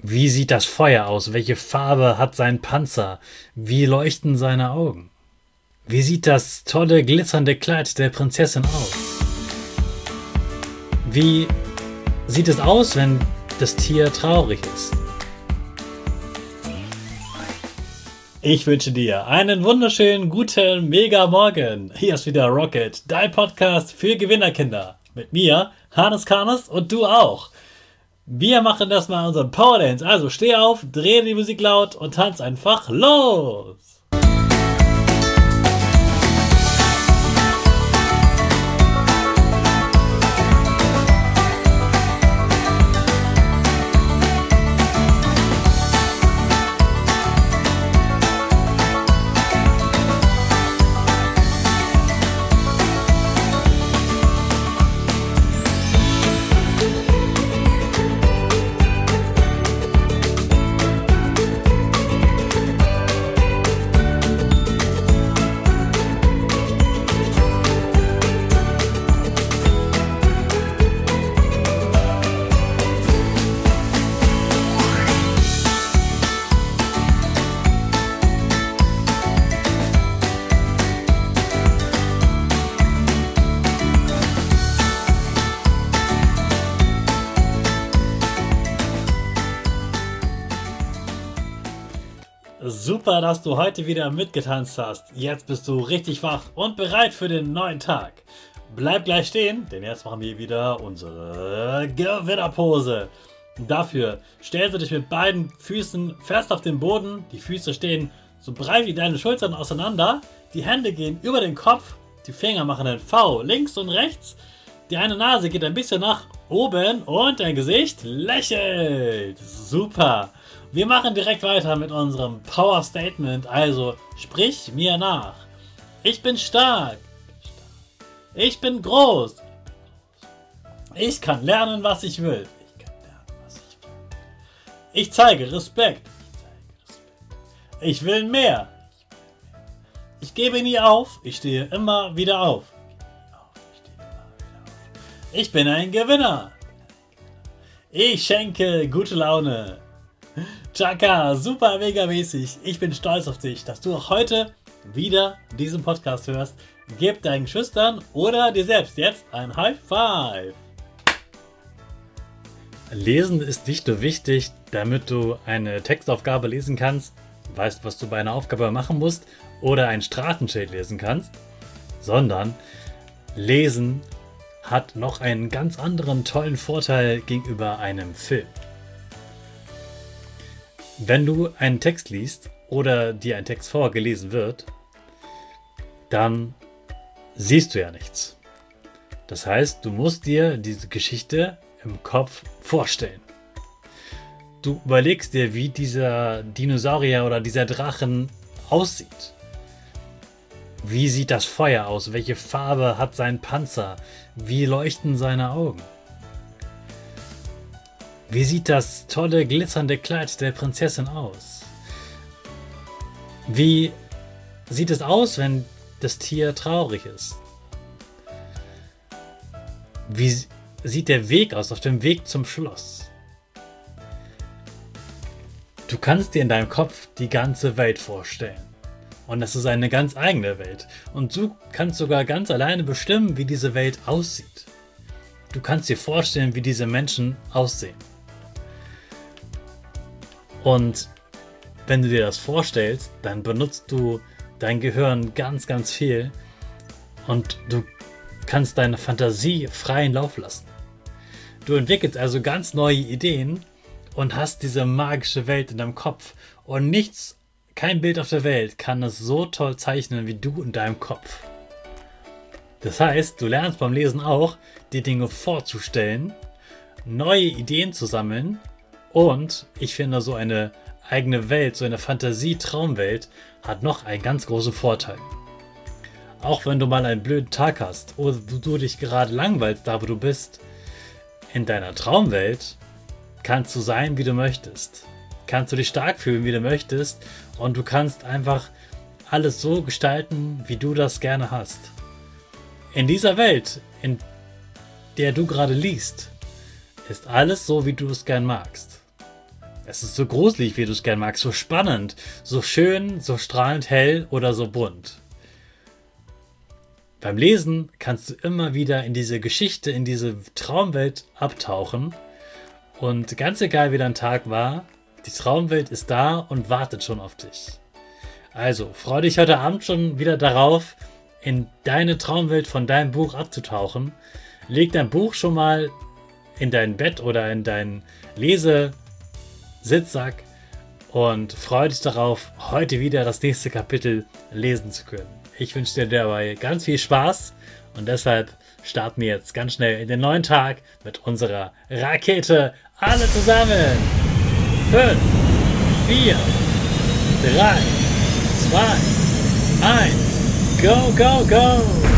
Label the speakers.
Speaker 1: Wie sieht das Feuer aus? Welche Farbe hat sein Panzer? Wie leuchten seine Augen? Wie sieht das tolle, glitzernde Kleid der Prinzessin aus? Wie sieht es aus, wenn das Tier traurig ist? Ich wünsche dir einen wunderschönen, guten, mega Morgen. Hier ist wieder Rocket, dein Podcast für Gewinnerkinder. Mit mir, Hannes Karnes, und du auch. Wir machen das mal unseren Power Dance. Also steh auf, dreh die Musik laut und tanz einfach los. Super, dass du heute wieder mitgetanzt hast. Jetzt bist du richtig wach und bereit für den neuen Tag. Bleib gleich stehen, denn jetzt machen wir wieder unsere Gewinnerpose. Dafür stellst du dich mit beiden Füßen fest auf den Boden. Die Füße stehen so breit wie deine Schultern auseinander. Die Hände gehen über den Kopf. Die Finger machen ein V links und rechts. Die eine Nase geht ein bisschen nach oben und dein Gesicht lächelt. Super. Wir machen direkt weiter mit unserem Power Statement, also sprich mir nach. Ich bin stark. Ich bin groß. Ich kann lernen, was ich will. Ich zeige Respekt. Ich will mehr. Ich gebe nie auf. Ich stehe immer wieder auf. Ich bin ein Gewinner. Ich schenke gute Laune. Chaka, super mega mäßig. Ich bin stolz auf dich, dass du auch heute wieder diesen Podcast hörst. Gib deinen Geschwistern oder dir selbst jetzt ein High Five. Lesen ist nicht nur wichtig, damit du eine Textaufgabe lesen kannst, weißt, was du bei einer Aufgabe machen musst, oder ein Straßenschild lesen kannst, sondern Lesen hat noch einen ganz anderen tollen Vorteil gegenüber einem Film. Wenn du einen Text liest oder dir ein Text vorgelesen wird, dann siehst du ja nichts. Das heißt, du musst dir diese Geschichte im Kopf vorstellen. Du überlegst dir, wie dieser Dinosaurier oder dieser Drachen aussieht. Wie sieht das Feuer aus? Welche Farbe hat sein Panzer? Wie leuchten seine Augen? Wie sieht das tolle, glitzernde Kleid der Prinzessin aus? Wie sieht es aus, wenn das Tier traurig ist? Wie sieht der Weg aus, auf dem Weg zum Schloss? Du kannst dir in deinem Kopf die ganze Welt vorstellen. Und das ist eine ganz eigene Welt. Und du kannst sogar ganz alleine bestimmen, wie diese Welt aussieht. Du kannst dir vorstellen, wie diese Menschen aussehen. Und wenn du dir das vorstellst, dann benutzt du dein Gehirn ganz, ganz viel und du kannst deine Fantasie freien Lauf lassen. Du entwickelst also ganz neue Ideen und hast diese magische Welt in deinem Kopf. Und kein Bild auf der Welt kann es so toll zeichnen wie du in deinem Kopf. Das heißt, du lernst beim Lesen auch, die Dinge vorzustellen, neue Ideen zu sammeln. Und ich finde, so eine eigene Welt, so eine Fantasie-Traumwelt hat noch einen ganz großen Vorteil. Auch wenn du mal einen blöden Tag hast oder du dich gerade langweilst, da wo du bist, in deiner Traumwelt kannst du sein, wie du möchtest. Kannst du dich stark fühlen, wie du möchtest, und du kannst einfach alles so gestalten, wie du das gerne hast. In dieser Welt, in der du gerade liest, ist alles so, wie du es gern magst. Es ist so gruselig, wie du es gern magst, so spannend, so schön, so strahlend hell oder so bunt. Beim Lesen kannst du immer wieder in diese Geschichte, in diese Traumwelt abtauchen. Und ganz egal, wie dein Tag war, die Traumwelt ist da und wartet schon auf dich. Also, freu dich heute Abend schon wieder darauf, in deine Traumwelt von deinem Buch abzutauchen. Leg dein Buch schon mal in dein Bett oder in deinen Lesesitzsack und freu dich darauf, heute wieder das nächste Kapitel lesen zu können. Ich wünsche dir dabei ganz viel Spaß und deshalb starten wir jetzt ganz schnell in den neuen Tag mit unserer Rakete. Alle zusammen. 5, 4, 3, 2, 1. Go, go, go!